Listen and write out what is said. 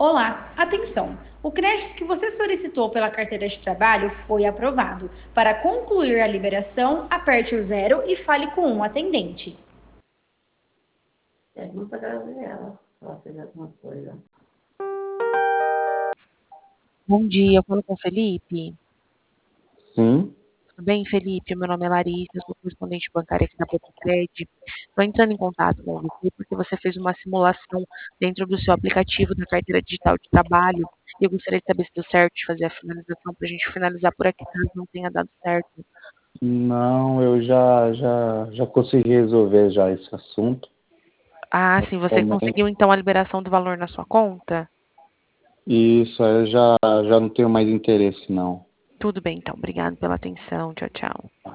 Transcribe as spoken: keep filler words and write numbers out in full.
Olá, atenção! O crédito que você solicitou pela carteira de trabalho foi aprovado. Para concluir a liberação, aperte o zero e fale com um atendente. Pergunta a Gabriela, se ela fez alguma coisa. Bom dia, eu falo com o Felipe. Sim, Tudo bem, Felipe? Meu nome é Larissa, eu sou correspondente bancária aqui da Botocred. Estou entrando em contato com você porque você fez uma simulação dentro do seu aplicativo da carteira digital de trabalho e eu gostaria de saber se deu certo de fazer a finalização para a gente finalizar por aqui, caso não tenha dado certo. não, eu já, já, já consegui resolver já esse assunto. Ah, sim, você Atualmente. conseguiu então a liberação do valor na sua conta? Isso, eu já, já não tenho mais interesse, não. Tudo bem, então. Obrigado pela atenção. Tchau, tchau.